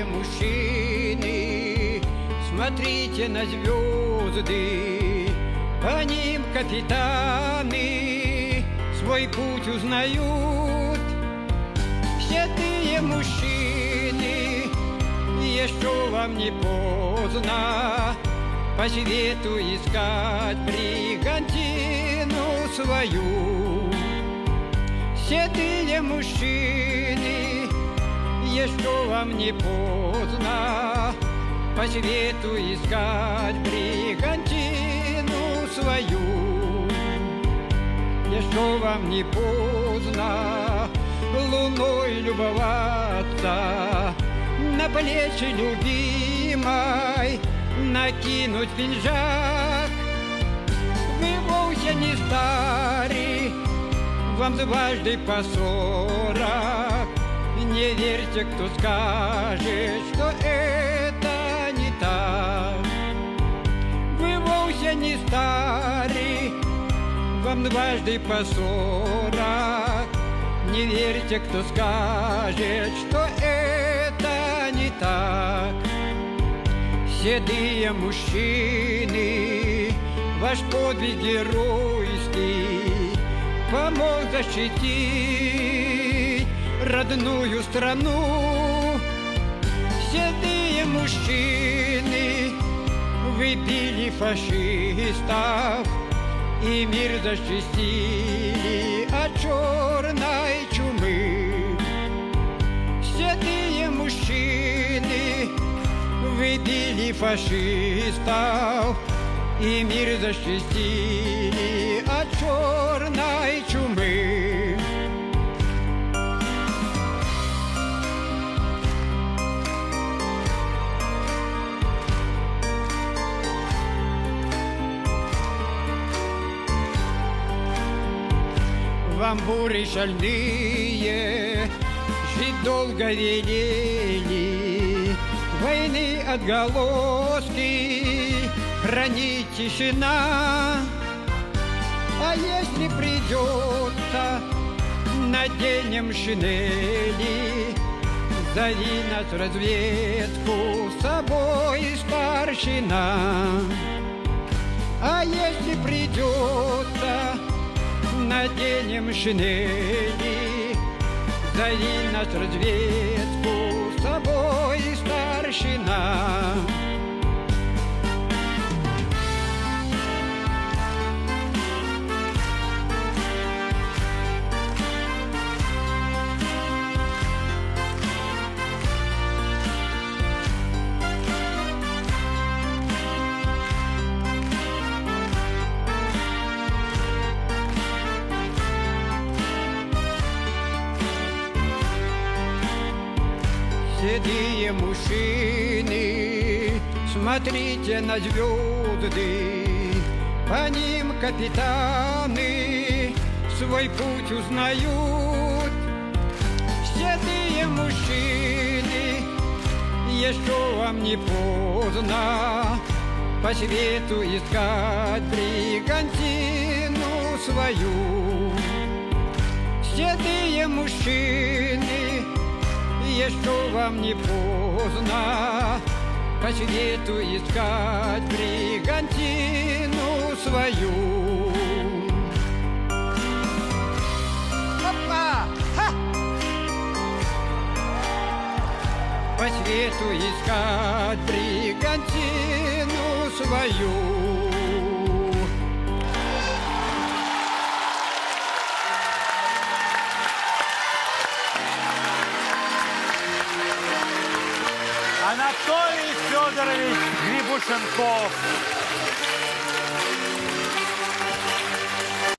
Седые мужчины, смотрите на звезды, по ним капитаны свой путь узнают. Седые мужчины, еще вам не поздно по свету искать бригантину свою. Седые мужчины, еще вам не поздно по свету искать бригантину свою. Еще вам не поздно луной любоваться, на плечи любимой накинуть пинжак. Вы вовсе не старый, вам дважды по 40. Не верьте, кто скажет, что это не так. Вы вовсе не старый, вам дважды по 40. Не верьте, кто скажет, что это не так. Седые мужчины, ваш подвиг геройский помог защитить родную страну. Седые мужчины, вы били фашистов и мир защитили от черной чумы. Седые мужчины, вы били фашистов и мир защитили от черной чумы. Вам бури шальные жить долго велели, войны отголоски хранить тишина. А если придется, наденем шинели, зови нас в разведку с собой, старшина. А если придется, наденем шинели, зови нас в разведку с собой, старшина. Седые мужчины, смотрите на звезды, по ним капитаны свой путь узнают. Седые мужчины, еще вам не поздно по свету искать бригантину свою. Седые мужчины, еще вам не поздно по свету искать бригантину свою. Опа! Ха! По свету искать бригантину свою. Анатолий Федорович Грибушенков.